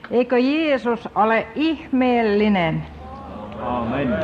Eikö Jeesus ole ihmeellinen? Amen.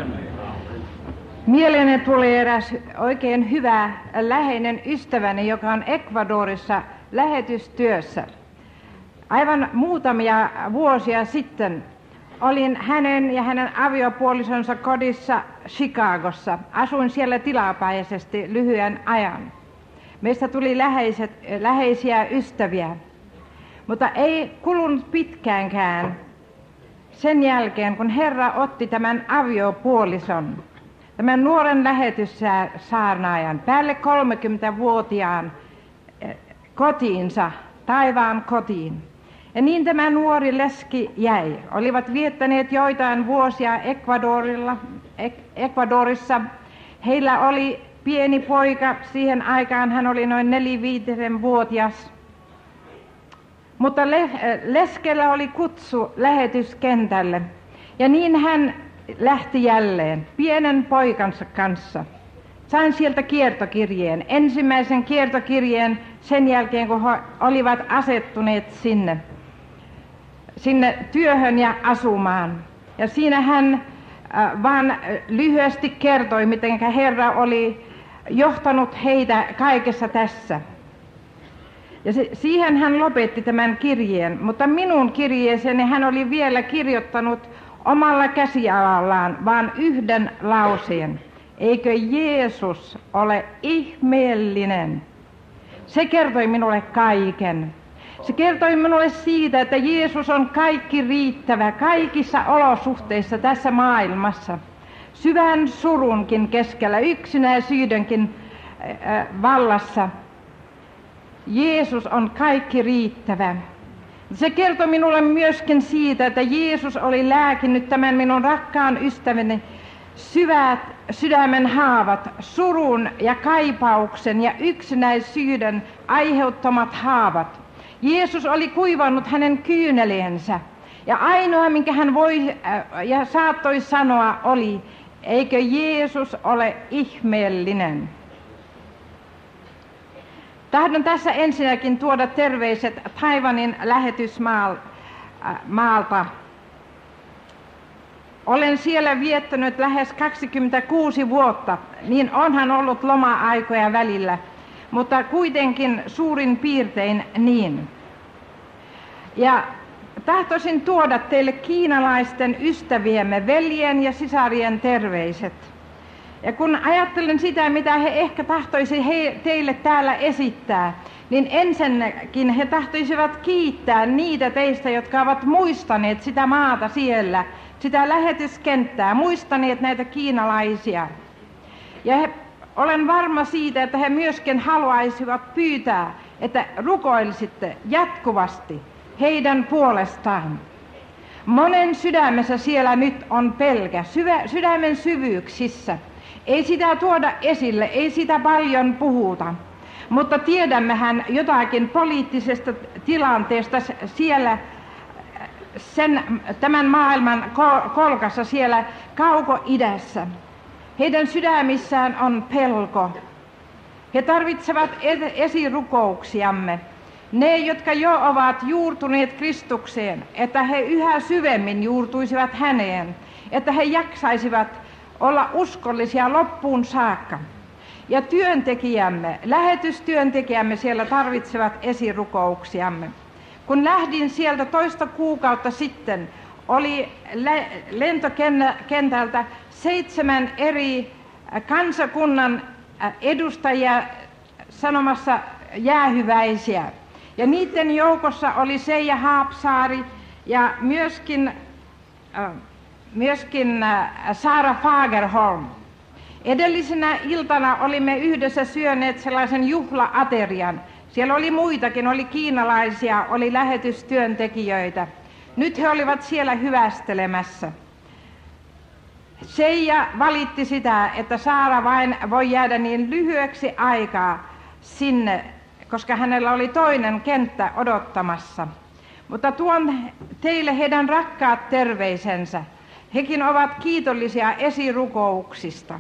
Mieleeni tuli eräs oikein hyvä läheinen ystäväni, joka on Ecuadorissa lähetystyössä. Aivan muutamia vuosia sitten olin hänen ja hänen aviopuolisonsa kodissa Chicagossa. Asuin siellä tilapäisesti lyhyen ajan. Meistä tuli läheisiä ystäviä, mutta ei kulunut pitkäänkään sen jälkeen, kun Herra otti tämän aviopuolison, tämän nuoren lähetyssaarnaajan, päälle 30-vuotiaan kotiinsa, taivaan kotiin. Ja niin tämä nuori leski jäi. Olivat viettäneet joitain vuosia Ecuadorissa. Heillä oli pieni poika, siihen aikaan hän oli noin 4-5-vuotias. Mutta leskellä oli kutsu lähetyskentälle. Ja niin hän lähti jälleen pienen poikansa kanssa. Sain sieltä kiertokirjeen, ensimmäisen kiertokirjeen sen jälkeen, kun he olivat asettuneet sinne työhön ja asumaan. Ja siinä hän vaan lyhyesti kertoi, miten Herra oli johtanut heitä kaikessa tässä. Ja siihen hän lopetti tämän kirjeen, mutta minun kirjeeseeni hän oli vielä kirjoittanut omalla käsialallaan vaan yhden lauseen. Eikö Jeesus ole ihmeellinen? Se kertoi minulle kaiken. Se kertoi minulle siitä, että Jeesus on kaikki riittävä kaikissa olosuhteissa tässä maailmassa. Syvän surunkin keskellä, yksinäisyydenkin vallassa. Jeesus on kaikki riittävä. Se kertoi minulle myöskin siitä, että Jeesus oli lääkinnyt tämän minun rakkaan ystäväni syvät sydämen haavat, surun ja kaipauksen ja yksinäisyyden aiheuttamat haavat. Jeesus oli kuivannut hänen kyyneleensä. Ja ainoa, minkä hän voi ja saattoi sanoa, oli, eikö Jeesus ole ihmeellinen? Tahdon tässä ensinnäkin tuoda terveiset Taiwanin lähetysmaalta. Olen siellä viettänyt lähes 26 vuotta, niin onhan ollut loma-aikoja välillä, mutta kuitenkin suurin piirtein niin. Ja tahtoisin tuoda teille kiinalaisten ystäviemme, veljien ja sisarien terveiset. Ja kun ajattelen sitä, mitä he ehkä tahtoisi teille täällä esittää, niin ensinnäkin he tahtoisivat kiittää niitä teistä, jotka ovat muistaneet sitä maata siellä, sitä lähetyskenttää, muistaneet näitä kiinalaisia. Ja olen varma siitä, että he myöskin haluaisivat pyytää, että rukoilisitte jatkuvasti heidän puolestaan. Monen sydämessä siellä nyt on pelkä, sydämen syvyyksissä. Ei sitä tuoda esille, ei sitä paljon puhuta, mutta tiedämmehän jotakin poliittisesta tilanteesta siellä tämän maailman kolkassa siellä kauko-idässä. Heidän sydämissään on pelko. He tarvitsevat esirukouksiamme. Ne, jotka jo ovat juurtuneet Kristukseen, että he yhä syvemmin juurtuisivat häneen, että he jaksaisivat olla uskollisia loppuun saakka. Ja työntekijämme, lähetystyöntekijämme siellä tarvitsevat esirukouksiamme. Kun lähdin sieltä toista kuukautta sitten, oli lentokentältä 7 eri kansakunnan edustajia sanomassa jäähyväisiä. Ja niiden joukossa oli Seija Haapsaari ja myöskin Saara Fagerholm. Edellisenä iltana olimme yhdessä syöneet sellaisen juhla-aterian. Siellä oli muitakin, oli kiinalaisia, oli lähetystyöntekijöitä. Nyt he olivat siellä hyvästelemässä. Seija valitti sitä, että Saara vain voi jäädä niin lyhyeksi aikaa sinne, koska hänellä oli toinen kenttä odottamassa. Mutta tuon teille heidän rakkaat terveisensä. Hekin ovat kiitollisia esirukouksista.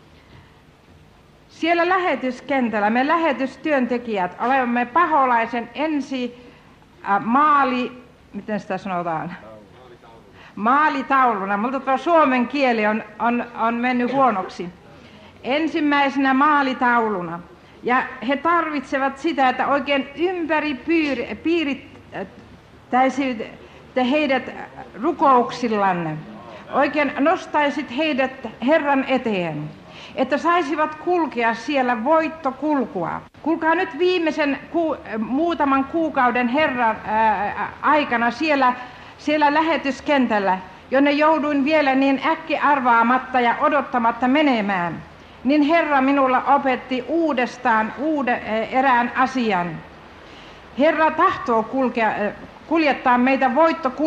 Siellä lähetyskentällä me lähetystyöntekijät olemme Paholaisen miten sitä sanotaan? Maalitauluna, mutta tuo suomen kieli on mennyt huonoksi. Ensimmäisenä maalitauluna. Ja he tarvitsevat sitä, että oikein ympäri piirittäisit heidät rukouksillanne. Oikein nostaisit heidät Herran eteen, että saisivat kulkea siellä voittokulkua. Kuulkaa nyt viimeisen muutaman kuukauden Herran aikana siellä lähetyskentällä, jonne jouduin vielä niin äkki arvaamatta ja odottamatta menemään, niin Herra minulla opetti uudestaan erään asian. Herra tahtoo kuljettaa meitä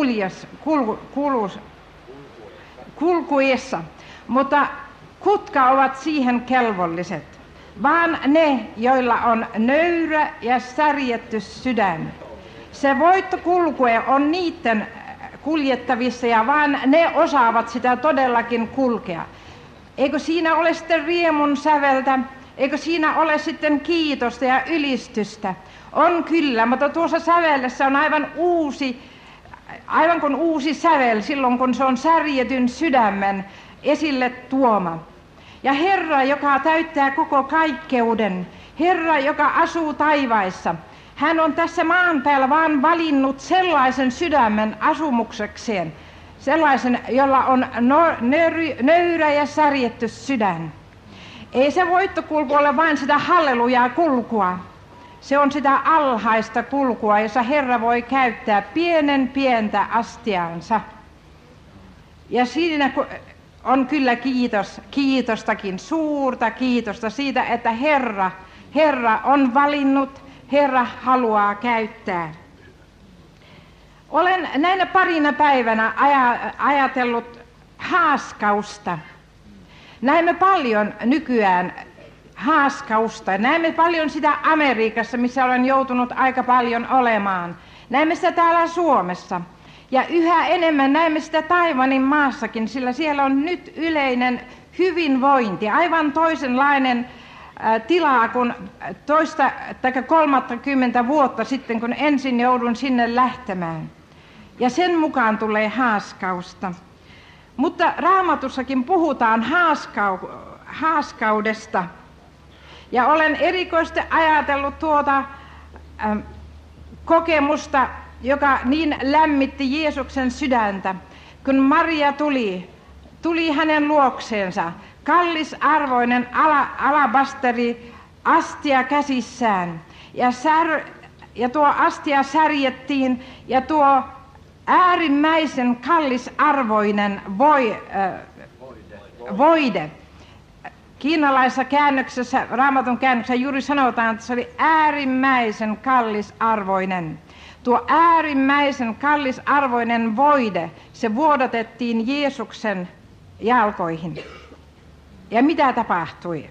kulkuessa, mutta kutka ovat siihen kelvolliset, vaan ne, joilla on nöyrä ja särjetty sydän. Se voittokulkue on niiden kuljettavissa ja vaan ne osaavat sitä todellakin kulkea. Eikö siinä ole sitten riemun säveltä? Eikö siinä ole sitten kiitosta ja ylistystä? On kyllä, mutta tuossa sävellessä on aivan kuin uusi sävel silloin, kun se on särjetyn sydämen esille tuoma. Ja Herra, joka täyttää koko kaikkeuden, Herra, joka asuu taivaissa, hän on tässä maan päällä vaan valinnut sellaisen sydämen asumuksekseen, sellaisen, jolla on nöyrä ja särjetty sydän. Ei se voittokulku ole vain sitä hallelujaa kulkua. Se on sitä alhaista kulkua, jossa Herra voi käyttää pientä astiaansa. Ja siinä on kyllä kiitostakin, suurta kiitosta siitä, että Herra on valinnut, Herra haluaa käyttää. Olen näinä parina päivänä ajatellut haaskausta. Näemme paljon nykyään haaskausta. Näemme paljon sitä Amerikassa, missä olen joutunut aika paljon olemaan. Näemme sitä täällä Suomessa. Ja yhä enemmän näemme sitä Taiwanin maassakin, sillä siellä on nyt yleinen hyvinvointi, aivan toisenlainen tilaa kuin 30 vuotta sitten, kun ensin joudun sinne lähtemään. Ja sen mukaan tulee haaskausta. Mutta Raamatussakin puhutaan haaskaudesta. Ja olen erikoisesti ajatellut tuota kokemusta, joka niin lämmitti Jeesuksen sydäntä, kun Maria tuli hänen luokseensa, kallisarvoinen alabasteri astia käsissään, ja tuo astia särjettiin, ja tuo äärimmäisen kallisarvoinen voide. Kiinalaisessa käännöksessä, Raamatun käännöksessä juuri sanotaan, että se oli äärimmäisen kallisarvoinen. Tuo äärimmäisen kallisarvoinen voide, se vuodatettiin Jeesuksen jalkoihin. Ja mitä tapahtui?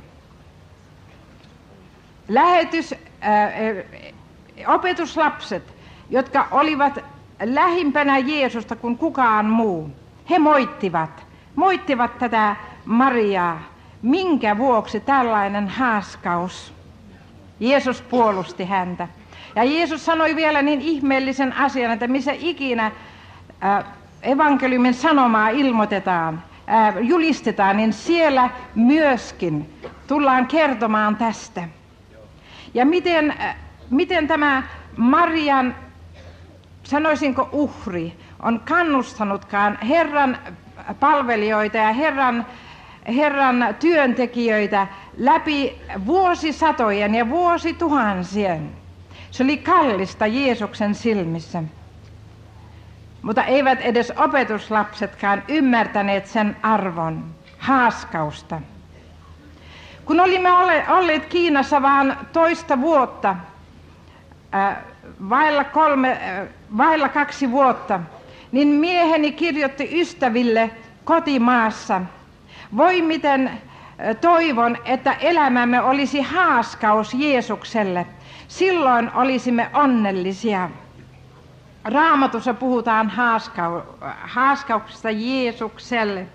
Opetuslapset, jotka olivat lähimpänä Jeesusta kuin kukaan muu, he moittivat tätä Mariaa. Minkä vuoksi tällainen haaskaus? Jeesus puolusti häntä. Ja Jeesus sanoi vielä niin ihmeellisen asian, että missä ikinä evankeliumin sanomaa julistetaan, niin siellä myöskin tullaan kertomaan tästä. Ja miten tämä Marian, sanoisinko uhri, on kannustanutkaan Herran palvelijoita ja Herran työntekijöitä läpi vuosisatojen ja vuosituhansien. Se oli kallista Jeesuksen silmissä. Mutta eivät edes opetuslapsetkaan ymmärtäneet sen arvon, haaskausta. Kun olimme olleet Kiinassa vain toista vuotta, vailla 2 vuotta, niin mieheni kirjoitti ystäville kotimaassa: voi miten toivon, että elämämme olisi haaskaus Jeesukselle. Silloin olisimme onnellisia. Raamatussa puhutaan haaskauksesta Jeesukselle.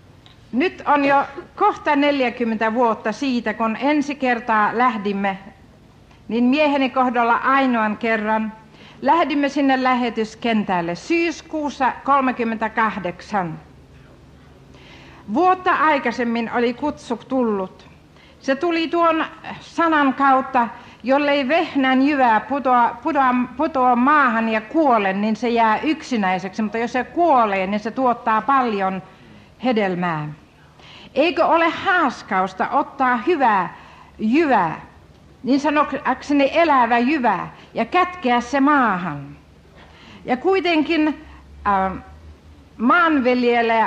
Nyt on jo kohta 40 vuotta siitä, kun ensi kertaa lähdimme niin mieheni kohdalla ainoan kerran. Lähdimme sinne lähetyskentälle syyskuussa 1938. Vuotta aikaisemmin oli kutsu tullut. Se tuli tuon sanan kautta, jollei vehnän jyvä putoa maahan ja kuole, niin se jää yksinäiseksi, mutta jos se kuolee, niin se tuottaa paljon hedelmää. Eikö ole haaskausta ottaa hyvää jyvää, niin sanokseni elävä jyvä, ja kätkeä se maahan? Ja kuitenkin maanviljelijä,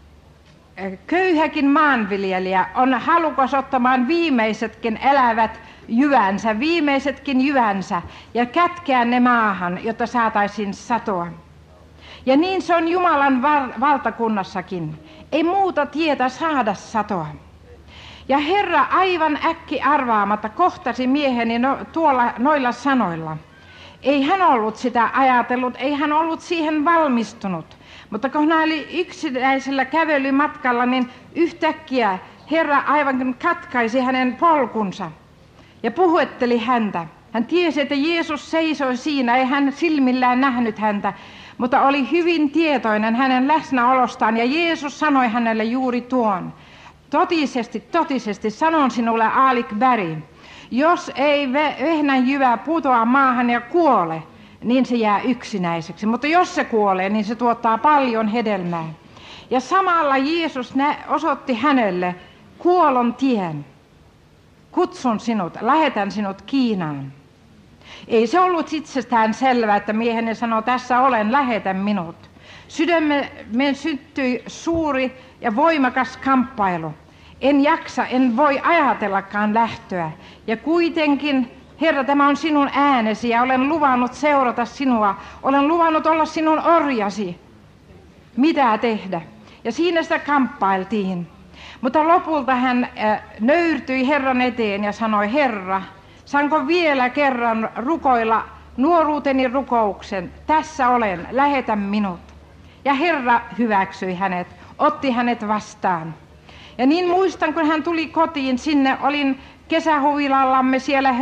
köyhäkin maanviljelijä on halukas ottamaan viimeisetkin elävät viimeisetkin jyvänsä ja kätkeä ne maahan, jotta saataisiin satoa. Ja niin se on Jumalan valtakunnassakin. Ei muuta tietä saada satoa. Ja Herra aivan äkki arvaamatta kohtasi mieheni noilla sanoilla. Ei hän ollut sitä ajatellut, ei hän ollut siihen valmistunut. Mutta kun hän oli yksinäisellä kävelymatkalla, niin yhtäkkiä Herra aivan katkaisi hänen polkunsa ja puhutteli häntä. Hän tiesi, että Jeesus seisoi siinä, ei hän silmillään nähnyt häntä, mutta oli hyvin tietoinen hänen läsnäolostaan, ja Jeesus sanoi hänelle juuri tuon. Totisesti sanon sinulle, Aalikberg, jos ei vehnän jyvä putoa maahan ja kuole, niin se jää yksinäiseksi. Mutta jos se kuolee, niin se tuottaa paljon hedelmää. Ja samalla Jeesus osoitti hänelle kuolon tien. Kutsun sinut, lähetän sinut Kiinaan. Ei se ollut itsestään selvää, että mieheni sanoi, tässä olen, lähetä minut. Sydämeen syttyi suuri ja voimakas kamppailu. En jaksa, en voi ajatellakaan lähtöä. Ja kuitenkin, Herra, tämä on sinun äänesi ja olen luvannut seurata sinua. Olen luvannut olla sinun orjasi. Mitä tehdä? Ja siinä sitä kamppailtiin. Mutta lopulta hän nöyrtyi Herran eteen ja sanoi, Herra, saanko vielä kerran rukoilla nuoruuteni rukouksen? Tässä olen, lähetä minut. Ja Herra hyväksyi hänet, otti hänet vastaan. Ja niin muistan, kun hän tuli kotiin, sinne olin kesähuvilallamme siellä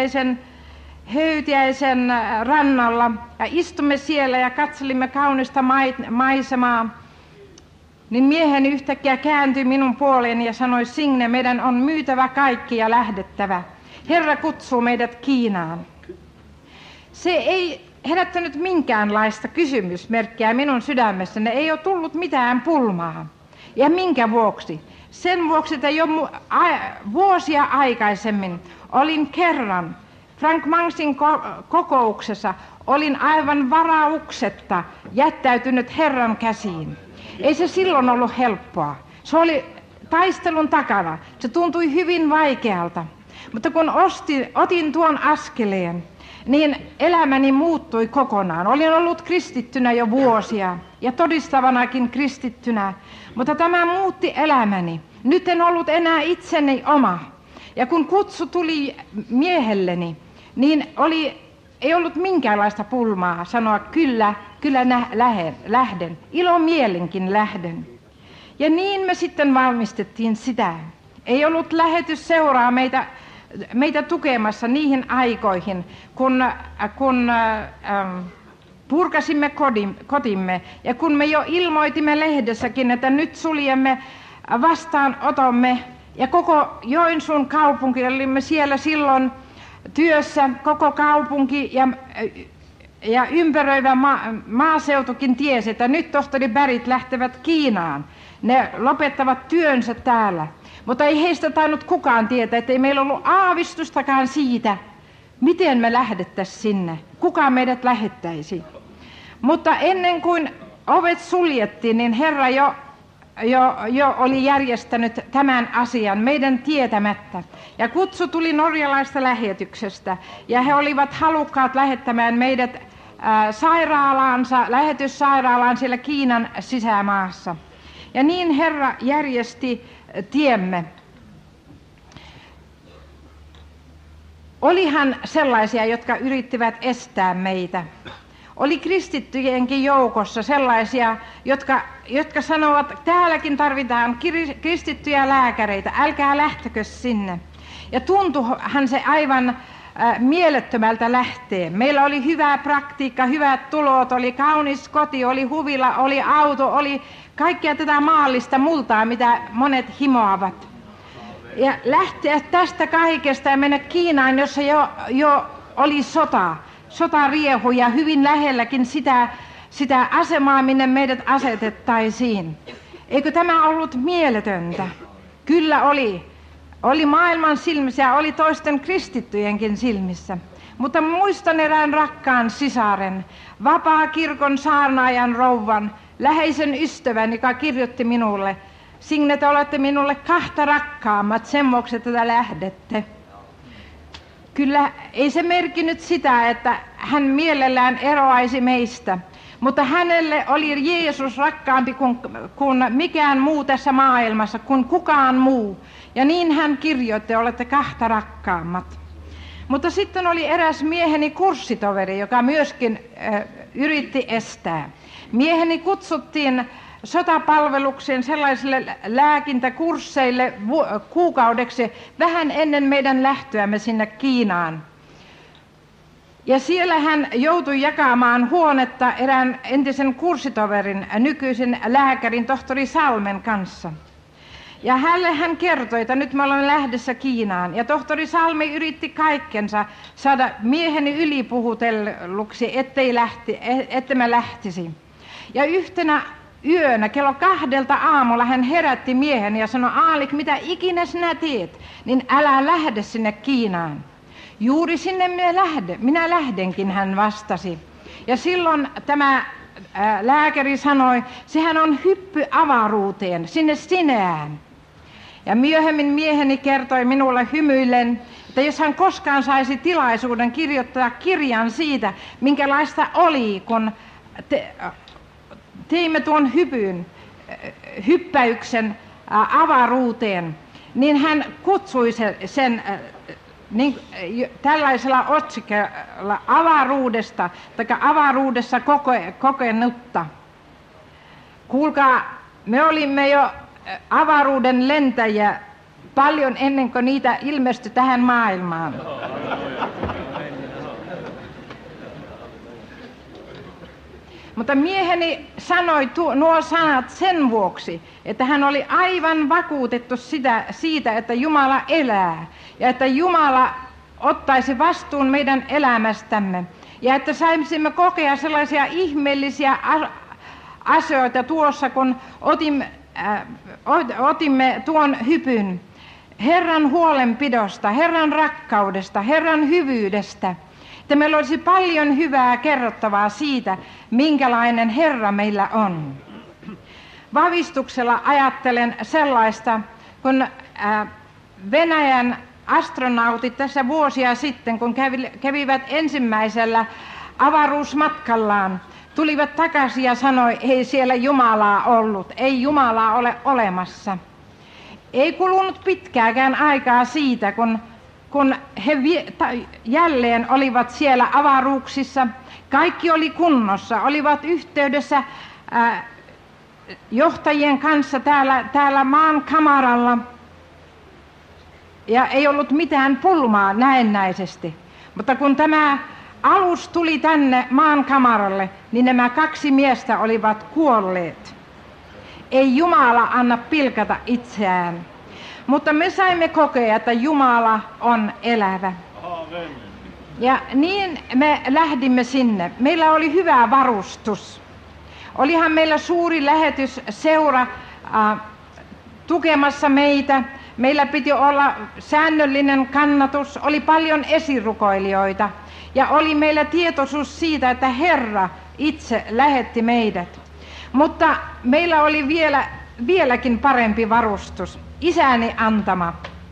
Höytiäisen rannalla. Ja istumme siellä ja katselimme kaunista maisemaa. Niin mieheni yhtäkkiä kääntyi minun puoleeni ja sanoi, Signe, meidän on myytävä kaikki ja lähdettävä. Herra kutsuu meidät Kiinaan. Se ei herättänyt minkäänlaista kysymysmerkkiä minun sydämessäni. Ei ole tullut mitään pulmaa. Ja minkä vuoksi? Sen vuoksi, että jo vuosia aikaisemmin olin kerran Frank Mangsin kokouksessa, olin aivan varauksetta jättäytynyt Herran käsiin. Ei se silloin ollut helppoa. Se oli taistelun takana. Se tuntui hyvin vaikealta. Mutta kun otin tuon askeleen, niin elämäni muuttui kokonaan. Olin ollut kristittynä jo vuosia ja todistavanakin kristittynä, mutta tämä muutti elämäni. Nyt en ollut enää itseni oma. Ja kun kutsu tuli miehelleni, niin ei ollut minkäänlaista pulmaa sanoa kyllä lähden. Ilomielinkin lähden. Ja niin me sitten valmistettiin sitä. Ei ollut lähetysseuraa meitä tukemassa niihin aikoihin, kun purkasimme kotimme ja kun me jo ilmoitimme lehdessäkin, että nyt suljemme vastaanotomme ja koko Joensuun kaupunki, olimme siellä silloin työssä, koko kaupunki ja ympäröivä maaseutukin tiesi, että nyt tohtori Bergit lähtevät Kiinaan. Ne lopettavat työnsä täällä. Mutta ei heistä tainnut kukaan tietää, että ei meillä ollut aavistustakaan siitä, miten me lähdettäisiin sinne. Kuka meidät lähettäisi. Mutta ennen kuin ovet suljettiin, niin Herra jo oli järjestänyt tämän asian meidän tietämättä. Ja kutsu tuli norjalaista lähetyksestä. Ja he olivat halukkaat lähettämään meidät lähetyssairaalaan siellä Kiinan sisämaassa. Ja niin Herra järjesti tiemme. Olihan sellaisia, jotka yrittivät estää meitä. Oli kristittyjenkin joukossa sellaisia, jotka sanovat, että täälläkin tarvitaan kristittyjä lääkäreitä, älkää lähtekö sinne. Ja tuntuihan se aivan mielettömältä lähteä. Meillä oli hyvä praktiikka, hyvät tulot, oli kaunis koti, oli huvila, oli auto, oli kaikkea tätä maallista multaa, mitä monet himoavat. Ja lähteä tästä kaikesta ja mennä Kiinaan, jossa jo oli sota riehui ja hyvin lähelläkin sitä asemaa, minne meidät asetettaisiin. Eikö tämä ollut mieletöntä? Kyllä oli. Oli maailman silmissä ja oli toisten kristittyjenkin silmissä. Mutta muistan erään rakkaan sisaren, vapaa-kirkon saarnaajan rouvan, läheisen ystävän, joka kirjoitti minulle: Signe, te olette minulle 2 rakkaammat, sen vuoksi, että te lähdette. Kyllä ei se merkinnyt sitä, että hän mielellään eroaisi meistä, mutta hänelle oli Jeesus rakkaampi kuin mikään muu tässä maailmassa, kuin kukaan muu. Ja niin hän kirjoitti, olette 2 rakkaammat. Mutta sitten oli eräs mieheni kurssitoveri, joka myöskin yritti estää. Mieheni kutsuttiin sotapalvelukseen sellaisille lääkintäkursseille kuukaudeksi vähän ennen meidän lähtöämme sinne Kiinaan. Ja siellä hän joutui jakamaan huonetta erään entisen kurssitoverin, nykyisen lääkärin tohtori Salmen kanssa. Ja hänelle hän kertoi, että nyt me olemme lähdössä Kiinaan. Ja tohtori Salmi yritti kaikkensa saada mieheni ylipuhutelluksi, ettei me lähtisi. Ja yhtenä yönä kello 2 aamulla hän herätti miehen ja sanoi: Aalik, mitä ikinä sinä teet, niin älä lähde sinne Kiinaan. Juuri sinne minä lähdenkin, hän vastasi. Ja silloin tämä lääkäri sanoi, sehän on hyppy avaruuteen, sinne Sineään. Ja myöhemmin mieheni kertoi minulle hymyillen, että jos hän koskaan saisi tilaisuuden kirjoittaa kirjan siitä, minkälaista oli, kun teimme tuon hyppäyksen avaruuteen, niin hän kutsui sen tällaisella otsikolla avaruudesta, tai avaruudessa kokenutta. Kuulkaa, me olimme jo avaruuden lentäjiä paljon ennen kuin niitä ilmestyi tähän maailmaan. Mutta mieheni sanoi nuo sanat sen vuoksi, että hän oli aivan vakuutettu siitä, että Jumala elää ja että Jumala ottaisi vastuun meidän elämästämme ja että saisimme kokea sellaisia ihmeellisiä asioita tuossa, kun otimme tuon hypyn Herran huolenpidosta, Herran rakkaudesta, Herran hyvyydestä. Että meillä olisi paljon hyvää kerrottavaa siitä, minkälainen Herra meillä on. Vavistuksella ajattelen sellaista, kun Venäjän astronautit tässä vuosia sitten, kun kävivät ensimmäisellä avaruusmatkallaan, tulivat takaisin ja sanoi, ei siellä Jumalaa ollut, ei Jumalaa ole olemassa. Ei kulunut pitkääkään aikaa siitä, kun he jälleen olivat siellä avaruuksissa, kaikki oli kunnossa, olivat yhteydessä johtajien kanssa täällä maan kamaralla ja ei ollut mitään pulmaa näennäisesti. Mutta kun tämä alus tuli tänne maan kamaralle, niin nämä 2 miestä olivat kuolleet. Ei Jumala anna pilkata itseään. Mutta me saimme kokea, että Jumala on elävä. Amen. Ja niin me lähdimme sinne. Meillä oli hyvä varustus. Olihan meillä suuri lähetysseura tukemassa meitä. Meillä piti olla säännöllinen kannatus. Oli paljon esirukoilijoita. Ja oli meillä tietoisuus siitä, että Herra itse lähetti meidät. Mutta meillä oli vieläkin parempi varustus. Isäni antama.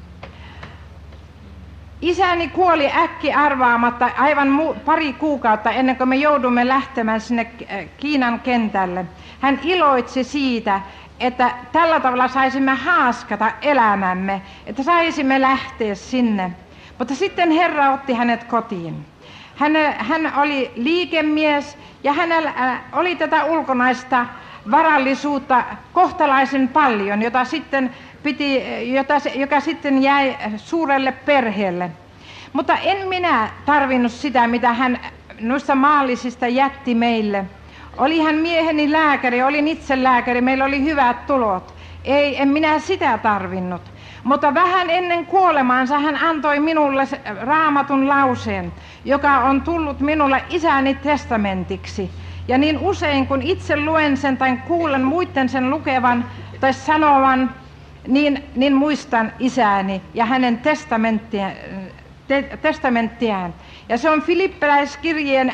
Isäni kuoli äkki arvaamatta aivan pari kuukautta ennen kuin me joudumme lähtemään sinne Kiinan kentälle. Hän iloitsi siitä, että tällä tavalla saisimme haaskata elämämme, että saisimme lähteä sinne. Mutta sitten Herra otti hänet kotiin. Hän oli liikemies ja hänellä oli tätä ulkonaista varallisuutta kohtalaisen paljon, joka sitten jäi suurelle perheelle. Mutta en minä tarvinnut sitä, mitä hän noista maallisista jätti meille. Oli hän mieheni lääkäri, olin itse lääkäri, meillä oli hyvät tulot. En minä sitä tarvinnut. Mutta vähän ennen kuolemaansa hän antoi minulle Raamatun lauseen, joka on tullut minulle isäni testamentiksi. Ja niin usein, kun itse luen sen tai kuulen muiden sen lukevan tai sanovan, niin muistan isäni ja hänen testamenttiaan. Ja se on Filippiläiskirjeen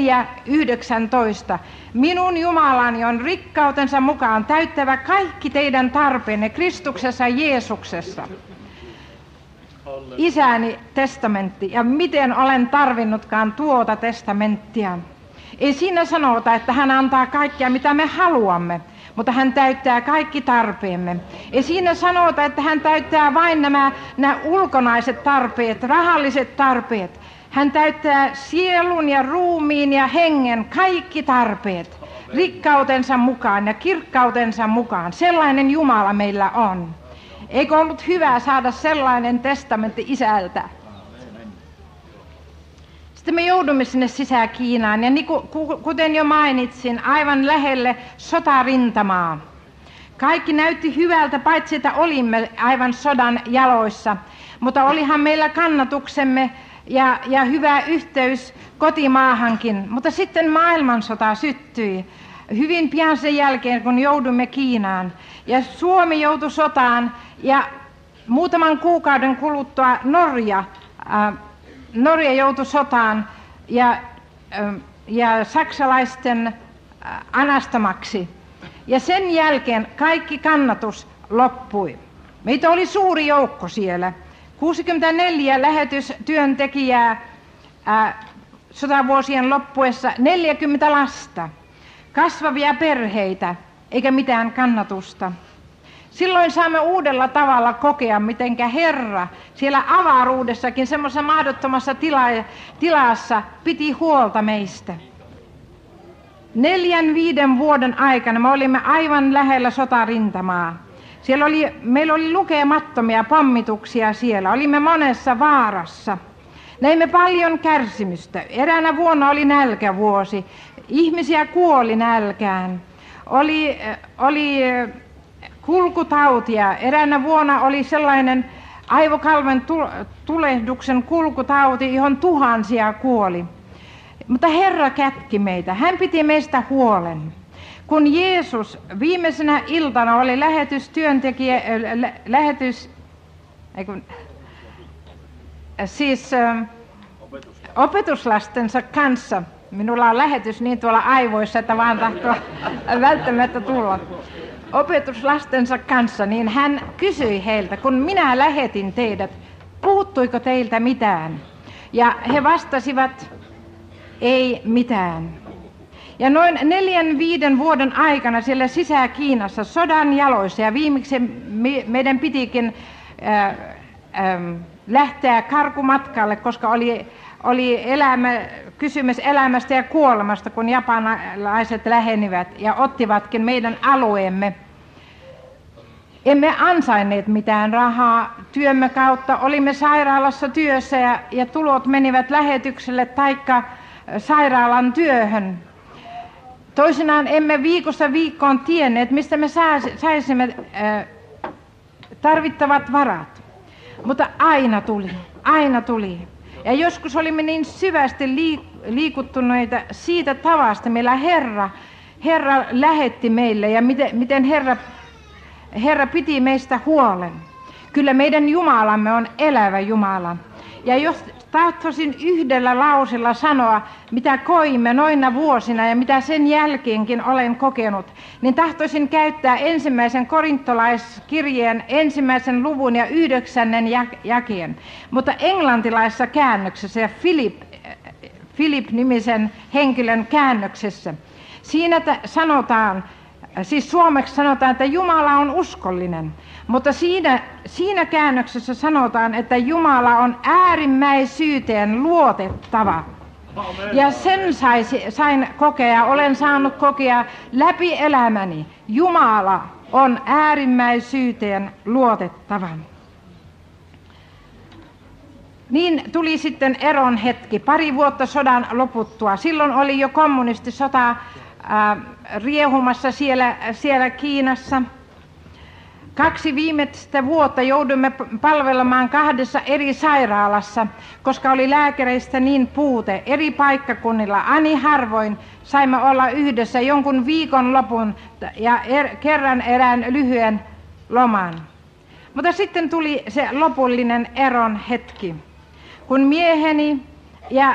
4:19. Minun Jumalani on rikkautensa mukaan täyttävä kaikki teidän tarpeenne Kristuksessa Jeesuksessa. Isäni testamentti, ja miten olen tarvinnutkaan tuota testamenttia. Ei siinä sanota, että hän antaa kaikkea mitä me haluamme, mutta hän täyttää kaikki tarpeemme. Ei siinä sanota, että hän täyttää vain nämä ulkonaiset tarpeet, rahalliset tarpeet. Hän täyttää sielun ja ruumiin ja hengen kaikki tarpeet rikkautensa mukaan ja kirkkautensa mukaan. Sellainen Jumala meillä on. Eikö ollut hyvä saada sellainen testamentti isältä? Sitten me joudumme sinne Sisä-Kiinaan ja kuten jo mainitsin, aivan lähelle sotarintamaa. Kaikki näytti hyvältä, paitsi että olimme aivan sodan jaloissa, mutta olihan meillä kannatuksemme ja hyvä yhteys kotimaahankin. Mutta sitten maailmansota syttyi hyvin pian sen jälkeen, kun joudumme Kiinaan. Ja Suomi joutui sotaan ja muutaman kuukauden kuluttua Norja joutui sotaan ja saksalaisten anastamaksi. Ja sen jälkeen kaikki kannatus loppui. Meitä oli suuri joukko siellä. 64 lähetystyöntekijää sotavuosien loppuessa, 40 lasta, kasvavia perheitä, eikä mitään kannatusta. Silloin saamme uudella tavalla kokea, mitenkä Herra siellä avaruudessakin semmoisessa mahdottomassa tilassa piti huolta meistä. 4-5 vuoden aikana me olimme aivan lähellä sotarintamaa. Meillä oli lukemattomia pommituksia siellä, olimme monessa vaarassa. Näimme paljon kärsimystä. Eräänä vuonna oli nälkävuosi. Ihmisiä kuoli nälkään. Oli kulkutautia. Eräänä vuonna oli sellainen aivokalven tulehduksen kulkutauti, johon tuhansia kuoli. Mutta Herra kätki meitä. Hän piti meistä huolen. Kun Jeesus viimeisenä iltana oli opetuslastensa kanssa, minulla on lähetys niin tuolla aivoissa, että vaan tahtoo välttämättä tulla, opetuslastensa kanssa, niin hän kysyi heiltä, kun minä lähetin teidät, puuttuiko teiltä mitään? Ja he vastasivat, ei mitään. Ja noin 4-5 vuoden aikana siellä Sisä-Kiinassa sodan jaloissa ja viimeksi meidän pitikin lähteä karkumatkalle, koska oli kysymys elämästä ja kuolemasta, kun japanilaiset lähenivät ja ottivatkin meidän alueemme. Emme ansainneet mitään rahaa työmme kautta, olimme sairaalassa työssä ja tulot menivät lähetykselle taikka sairaalan työhön. Toisinaan emme viikosta viikkoon tienneet, mistä me saisimme tarvittavat varat. Mutta aina tuli. Ja joskus olimme niin syvästi liikuttuneita siitä tavasta, millä Herra lähetti meille ja miten Herra piti meistä huolen. Kyllä meidän Jumalamme on elävä Jumala. Ja jos tahtoisin yhdellä lausella sanoa, mitä koimme noina vuosina ja mitä sen jälkeenkin olen kokenut, niin tahtoisin käyttää 1. Korintolaiskirjeen 1. luvun ja 9. jakeen. Mutta englantilaisessa käännöksessä ja Philip-nimisen henkilön käännöksessä, siinä sanotaan, siis suomeksi sanotaan, että Jumala on uskollinen. Mutta siinä käännöksessä sanotaan, että Jumala on äärimmäisyyteen luotettava. Amen. Ja sen sain kokea, olen saanut kokea läpi elämäni. Jumala on äärimmäisyyteen luotettava. Niin tuli sitten eron hetki, pari vuotta sodan loputtua. Silloin oli jo kommunistisota riehumassa siellä Kiinassa. 2 viimeistä vuotta joudumme palvelemaan 2 eri sairaalassa, koska oli lääkäreistä niin puute eri paikkakunnilla. Ani harvoin saimme olla yhdessä jonkun viikonlopun ja kerran erään lyhyen loman. Mutta sitten tuli se lopullinen eron hetki, kun mieheni ja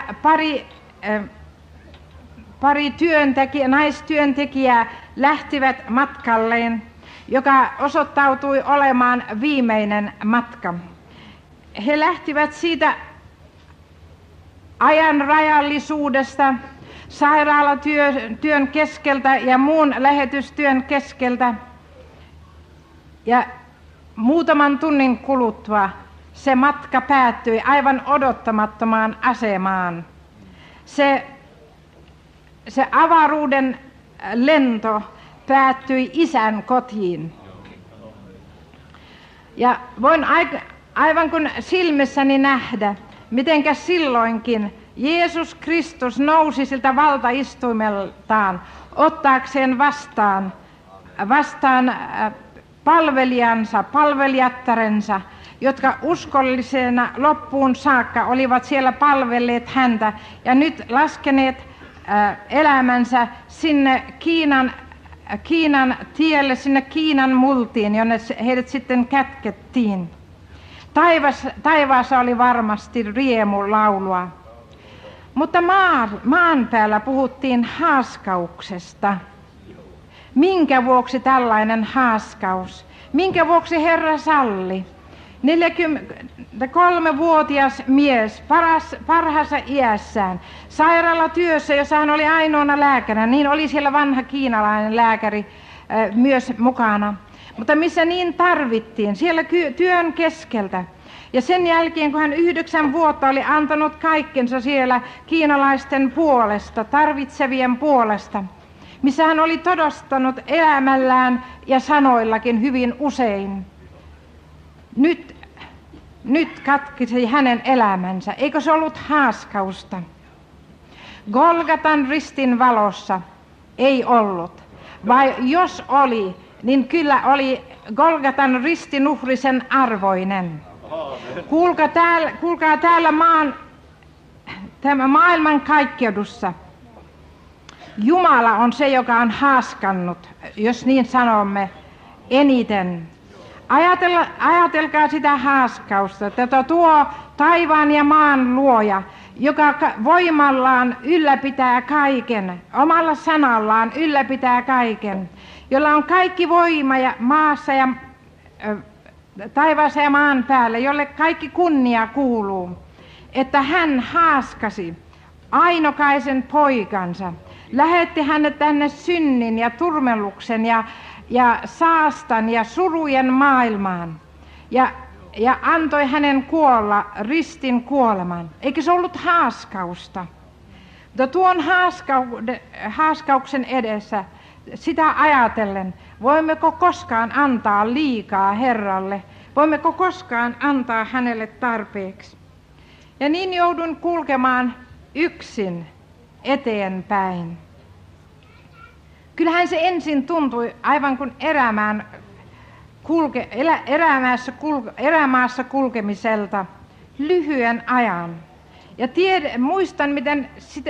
pari naistyöntekijää lähtivät matkalleen, joka osoittautui olemaan viimeinen matka. He lähtivät siitä ajan rajallisuudesta, sairaalatyön keskeltä ja muun lähetystyön keskeltä. Ja muutaman tunnin kuluttua se matka päättyi aivan odottamattomaan asemaan. Se avaruuden lento päättyi isän kotiin. Ja voin aivan kuin silmissäni nähdä, mitenkä silloinkin Jeesus Kristus nousi siltä valtaistuimeltaan ottaakseen vastaan palvelijansa, palvelijattarensa, jotka uskollisena loppuun saakka olivat siellä palvelleet häntä ja nyt laskeneet elämänsä sinne Kiinan tielle, sinne Kiinan multiin, jonne heidät sitten kätkettiin. Taivaassa oli varmasti riemulaulua. Mutta maan päällä puhuttiin haaskauksesta. Minkä vuoksi tällainen haaskaus? Minkä vuoksi Herra salli? 43-vuotias mies parhaassa iässään, sairaalatyössä, jossa hän oli ainoana lääkärinä, niin oli siellä vanha kiinalainen lääkäri myös mukana. Mutta missä niin tarvittiin, siellä työn keskeltä. Ja sen jälkeen, kun hän 9 vuotta oli antanut kaikkensa siellä kiinalaisten puolesta, tarvitsevien puolesta, missä hän oli todistanut elämällään ja sanoillakin hyvin usein. Nyt katkesi hänen elämänsä. Eikö se ollut haaskausta? Golgatan ristin valossa ei ollut. Vai jos oli, niin kyllä oli Golgatan ristin uhrisen arvoinen. Kuulkaa täällä maailman kaikkeudussa. Jumala on se, joka on haaskannut, jos niin sanomme, eniten. Ajatelkaa sitä haaskausta, että tuo taivaan ja maan luoja, joka voimallaan ylläpitää kaiken, omalla sanallaan ylläpitää kaiken, jolla on kaikki voima ja maassa ja taivaassa ja maan päällä, jolle kaikki kunnia kuuluu, että hän haaskasi ainokaisen poikansa, lähetti hänet tänne synnin ja turmeluksen ja saastan ja surujen maailmaan ja antoi hänen kuolla ristin kuoleman. Eikö se ollut haaskausta? Mutta tuon haaskauksen edessä, sitä ajatellen, voimmeko koskaan antaa liikaa Herralle? Voimmeko koskaan antaa hänelle tarpeeksi? Ja niin joudun kulkemaan yksin eteenpäin. Kyllähän se ensin tuntui aivan kuin erämaassa kulkemiselta lyhyen ajan. Ja muistan, miten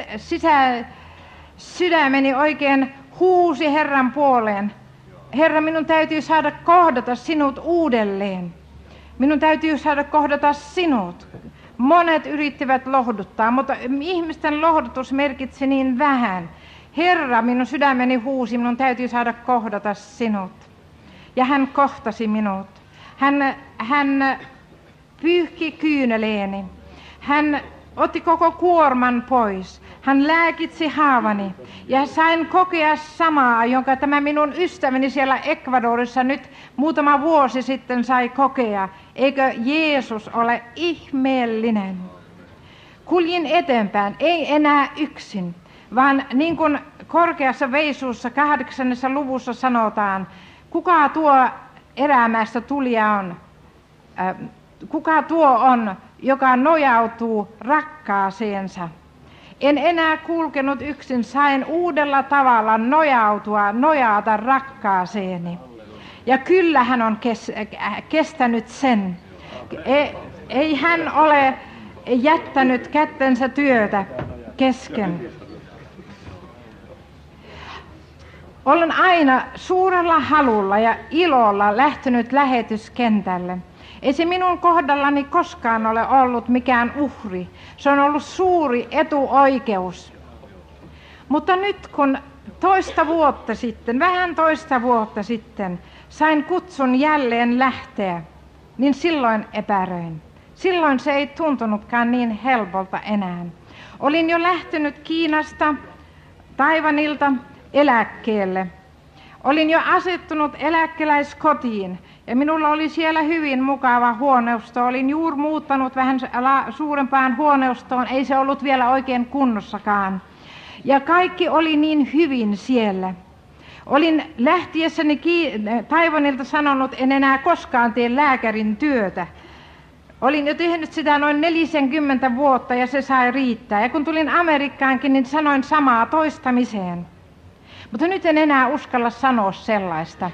sydämeni oikein huusi Herran puoleen. Herra, minun täytyy saada kohdata sinut uudelleen. Minun täytyy saada kohdata sinut. Monet yrittivät lohduttaa, mutta ihmisten lohdutus merkitsi niin vähän. Herra, minun sydämeni huusi, minun täytyy saada kohdata sinut. Ja hän kohtasi minut. Hän pyyhki kyyneleeni. Hän otti koko kuorman pois. Hän lääkitsi haavani. Ja sain kokea samaa, jonka tämä minun ystäväni siellä Ecuadorissa nyt muutama vuosi sitten sai kokea. Eikö Jeesus ole ihmeellinen? Kuljin eteenpäin, ei enää yksin, vaan niin kuin korkeassa veisuussa 8. luvussa sanotaan, kuka tuo erämästä tulija on? Kuka tuo on joka nojautuu rakkaaseensa. En enää kulkenut yksin, sain uudella tavalla nojata rakkaaseeni. Ja kyllä hän on kestänyt sen. Ei hän ole jättänyt kättensä työtä kesken. Olen aina suurella halulla ja ilolla lähtenyt lähetyskentälle. Ei se minun kohdallani koskaan ole ollut mikään uhri. Se on ollut suuri etuoikeus. Mutta nyt kun vähän toista vuotta sitten, sain kutsun jälleen lähteä, niin silloin epäröin. Silloin se ei tuntunutkaan niin helpolta enää. Olin jo lähtenyt Kiinasta, Taiwanilta eläkkeelle. Olin jo asettunut eläkeläiskotiin ja minulla oli siellä hyvin mukava huoneisto. Olin juuri muuttanut vähän suurempaan huoneistoon, ei se ollut vielä oikein kunnossakaan. Ja kaikki oli niin hyvin siellä. Olin lähtiessäni Taiwanilta sanonut, en enää koskaan tee lääkärin työtä. Olin jo tehnyt sitä noin 40 vuotta ja se sai riittää. Ja kun tulin Amerikkaankin, niin sanoin samaa toistamiseen. Mutta nyt en enää uskalla sanoa sellaista.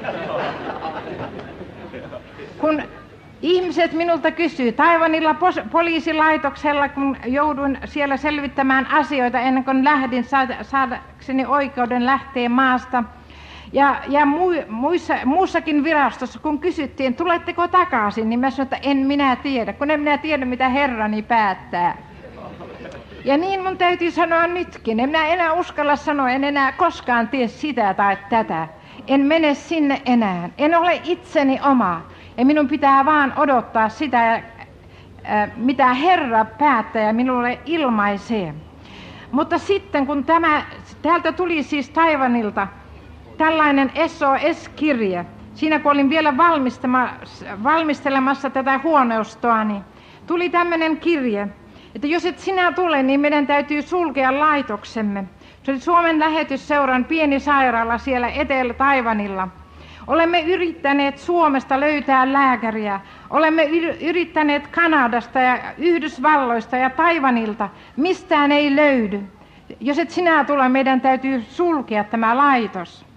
Kun ihmiset minulta kysyy, Taiwanilla poliisilaitoksella, kun jouduin siellä selvittämään asioita ennen kuin lähdin saadakseni oikeuden lähteä maasta, ja muussakin virastossa, kun kysyttiin, tuletteko takaisin, niin mä sanoin, että en minä tiedä, kun en minä tiedä, mitä Herrani päättää. Ja niin mun täytyy sanoa nytkin. En minä enää uskalla sanoa, en enää koskaan tee sitä tai tätä. En mene sinne enää. En ole itseni oma. Ja minun pitää vaan odottaa sitä, mitä Herra päättää ja minulle ilmaisee. Mutta sitten kun täältä tuli siis Taiwanilta tällainen SOS-kirje, siinä kun olin vielä valmistelemassa tätä huoneistoa, niin tuli tämmöinen kirje, että jos et sinä tule, niin meidän täytyy sulkea laitoksemme. Se oli Suomen Lähetysseuran pieni sairaala siellä Etelä-Taiwanilla. Olemme yrittäneet Suomesta löytää lääkäriä. Olemme yrittäneet Kanadasta ja Yhdysvalloista ja Taiwanilta. Mistään ei löydy. Jos et sinä tule, meidän täytyy sulkea tämä laitos.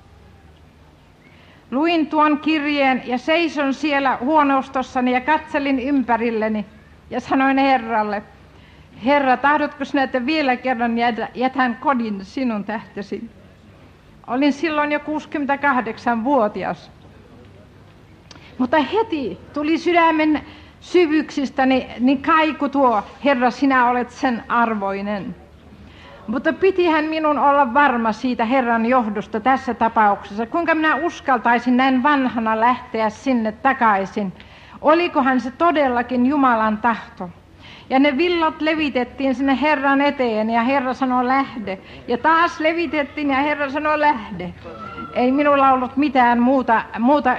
Luin tuon kirjeen ja seison siellä huoneistossani ja katselin ympärilleni. Ja sanoin Herralle, Herra, tahdotko sinä, että vielä kerran jätän kodin sinun tähtesi? Olin silloin jo 68-vuotias. Mutta heti tuli sydämen syvyyksistäni niin kaiku tuo, Herra, sinä olet sen arvoinen. Mutta pitihän minun olla varma siitä Herran johdosta tässä tapauksessa. Kuinka minä uskaltaisin näin vanhana lähteä sinne takaisin? Olikohan se todellakin Jumalan tahto? Ja ne villot levitettiin sinne Herran eteen ja Herra sanoi lähde. Ja taas levitettiin ja Herra sanoi lähde. Ei minulla ollut mitään muuta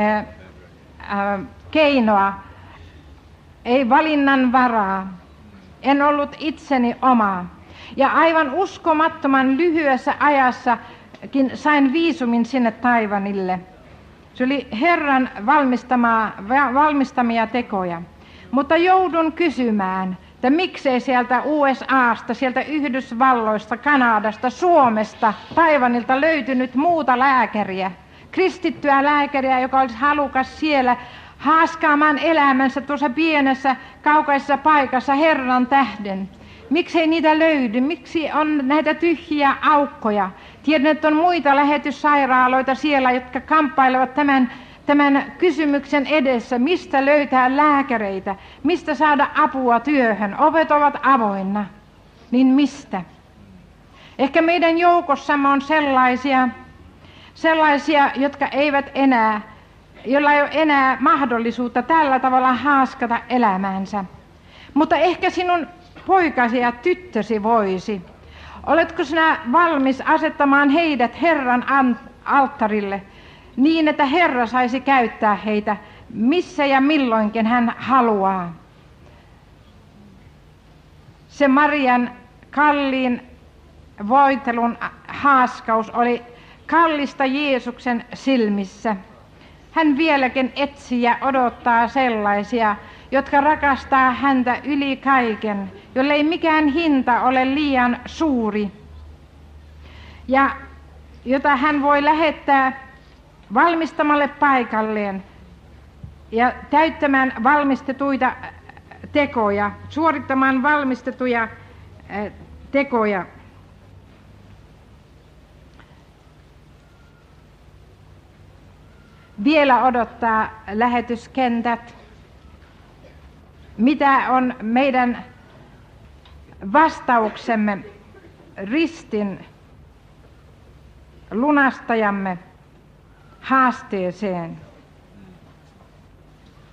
keinoa. Ei valinnan varaa. En ollut itseni oma. Ja aivan uskomattoman lyhyessä ajassakin sain viisumin sinne Taiwanille. Se oli Herran valmistamia tekoja. Mutta joudun kysymään, että miksei sieltä USAsta, sieltä Yhdysvalloista, Kanadasta, Suomesta, Taiwanilta löytynyt muuta lääkäriä. Kristittyä lääkäriä, joka olisi halukas siellä haaskaamaan elämänsä tuossa pienessä, kaukaisessa paikassa Herran tähden. Miksei niitä löydy? Miksi on näitä tyhjiä aukkoja? Tiedän, että on muita lähetyssairaaloita siellä, jotka kamppailevat tämän kysymyksen edessä, mistä löytää lääkäreitä, mistä saada apua työhön. Ovet ovat avoinna. Niin mistä? Ehkä meidän joukossamme on sellaisia, jotka eivät enää, joilla ei ole enää mahdollisuutta tällä tavalla haaskata elämäänsä. Mutta ehkä sinun poikasi ja tyttösi voisi. Oletko sinä valmis asettamaan heidät Herran alttarille niin, että Herra saisi käyttää heitä missä ja milloinkin hän haluaa? Se Marian kalliin voitelun haaskaus oli kallista Jeesuksen silmissä. Hän vieläkin etsii ja odottaa sellaisia, jotka rakastaa häntä yli kaiken, jolle ei mikään hinta ole liian suuri, ja jota hän voi lähettää valmistamalle paikalleen ja täyttämään valmistetuita tekoja, suorittamaan valmistetuja tekoja. Vielä odottaa lähetyskentät. Mitä on meidän vastauksemme ristin lunastajamme haasteeseen?